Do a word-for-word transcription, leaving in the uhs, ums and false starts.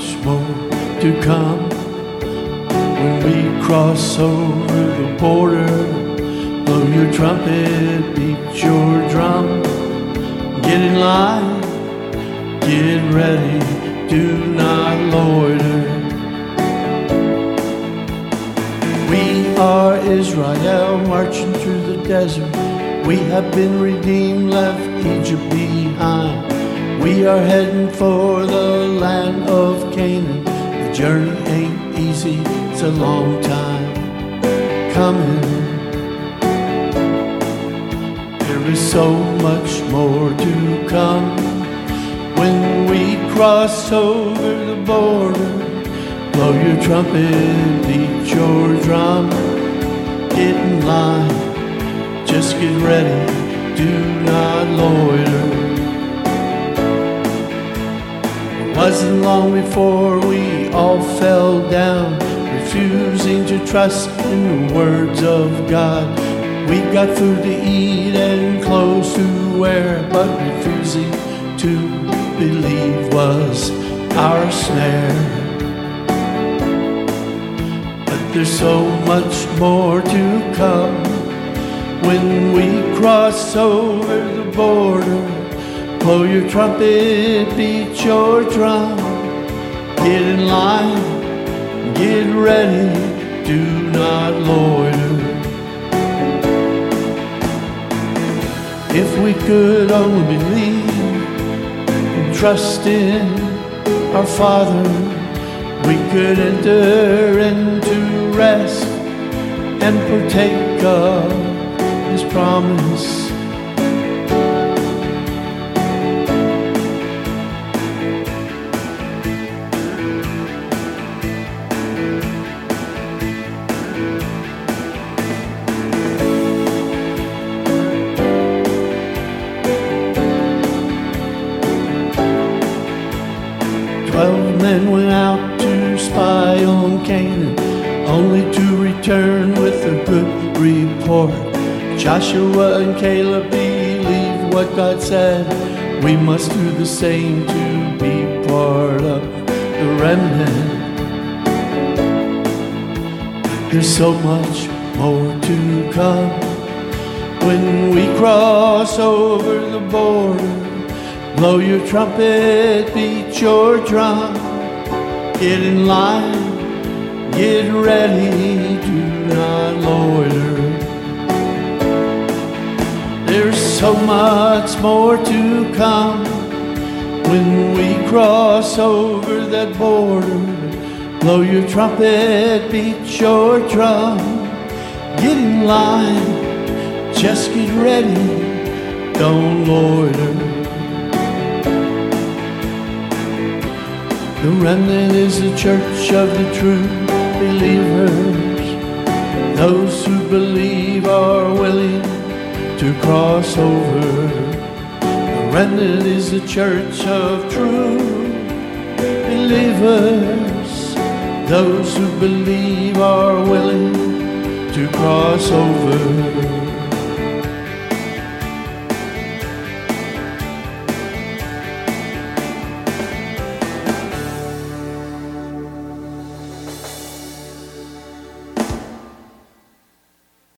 much more to come. When we cross over the border, blow your trumpet, beat your drum. Get in line, get ready, do not loiter. We are Israel marching through the desert. We have been redeemed, left Egypt behind. We are heading for the land of Canaan. The journey ain't easy, it's a long time coming. There is so much more to come. When we cross over the border, blow your trumpet, beat your drum. Get in line, just get ready, do not loiter. It wasn't long before we all fell down, refusing to trust in the words of God. We got food to eat and clothes to wear, but refusing to believe was our snare. There's so much more to come. When we cross over the border, blow your trumpet, beat your drum. Get in line, get ready, do not loiter. If we could only believe and trust in our Father, we could enter into rest and partake of His promise. Twelve men went out to spy on Canaan, only to return with a good report. Joshua and Caleb believed what God said. We must do the same to be part of the remnant. There's so much more to come. When we cross over the border, blow your trumpet, beat your drum. Get in line, get ready, do not loiter. There's so much more to come. When we cross over that border, blow your trumpet, beat your drum. Get in line, just get ready, don't loiter. The remnant is the church of the true believers. Those who believe are willing to cross over. The remnant is the church of true believers. Those who believe are willing to cross over.